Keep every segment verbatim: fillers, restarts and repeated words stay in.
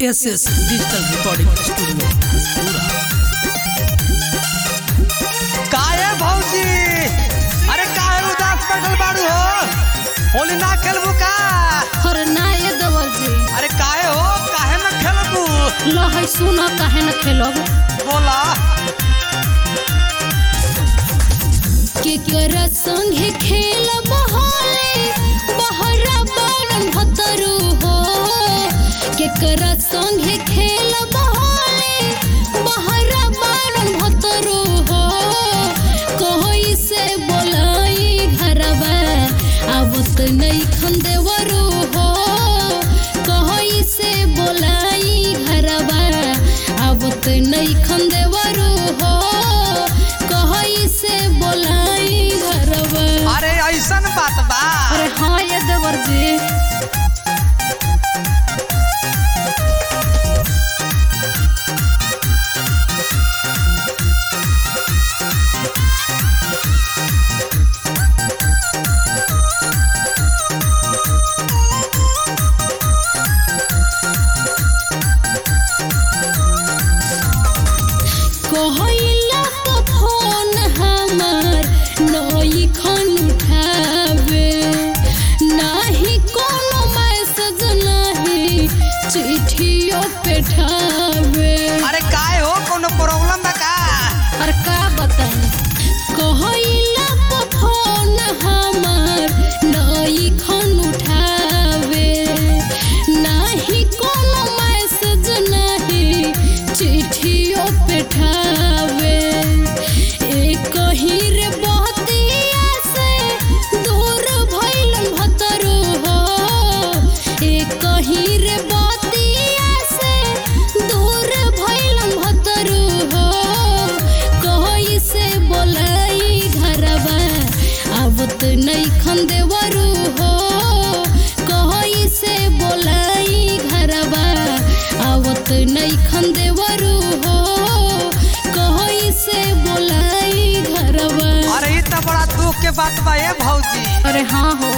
S S digital recording studio पूरा। काहे भौजी, अरे काहे उदास बैठल बाड़ू हो? होली ना खेलबू का? अरे ना ये देवर जी। अरे काहे हो, काहे ना खेलबू? लो है सुना काहे ना खेलब? बोला केकरा संगे खेलब होले बहरा बारन भतरू हो। केकरा संगे खेलब होले बहरा बारन भतरू हो। कोई से बोलाई घरवा आवत नहीं खंदेवरू हो। कोई से बोलाई घरवा आवत नहीं खंदेवरू हो। कोई से बोलाई घरवा। अरे ऐसन बात बा? अरे हाँ ये देवर जी। कहला तो फोन हमार नई खन उठावे नाही कोनो मैसेज नहीं चिट्ठियों पे ठावे। अरे काहे हो, कोनो प्रॉब्लम बा का? अरे का बताई कहला तो फोन हमार नई खन उठावे नाही कोनो मैसेज नहीं चिट्ठियों पे ठावे। एक ही रे बहतिया से दूर भइलन भतरू हो। एक ही रे बहतिया से दूर भइलन भतरू हो। कोई से बोलाई घरवा आवत नहीं खंदेवरू हो। कोई से बोलाई घरवा आवत नहीं खंदेवरू हो। कोई से बोलाई घरवा। अरे ई त बड़ा दुख के बात बा ये भौजी। अरे हाँ हो।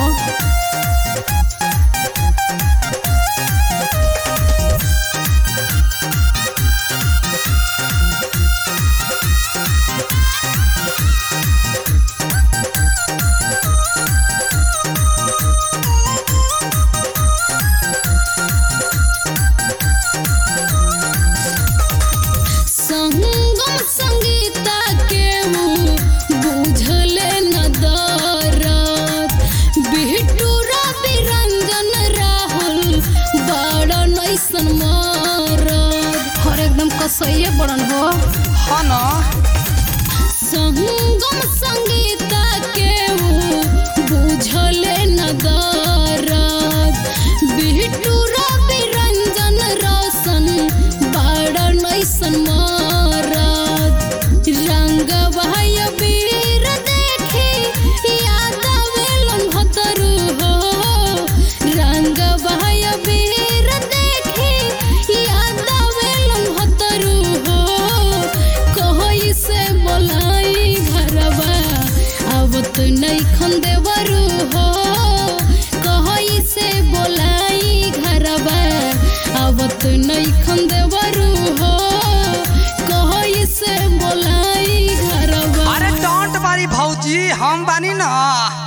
संगम संगीता के मुँह बुझले न दरद। बिट्टू रवि रंजन राहुल बड़ा नैसन मारद। हर एकदम कसैये बड़न हो। हाँ ना, संगम संगीता के मुँह बुझले न दरद। बिट्टू रवि रंजन रोशन बड़ा नैसन मारद। रंग भाई वीर देखे याद आवेलन भतरू हो। रंग भाई वीर देखे याद आवेलन भतरू हो। कोई से बोलाई घरवा आवत नहीं खंदेवरू हो। कोई से बोलाई घरवा आवत नहीं खंदेवरू हो। कोई से बोलाई घरवा। अरे डोंट वरी भौजी, हम बानी ना।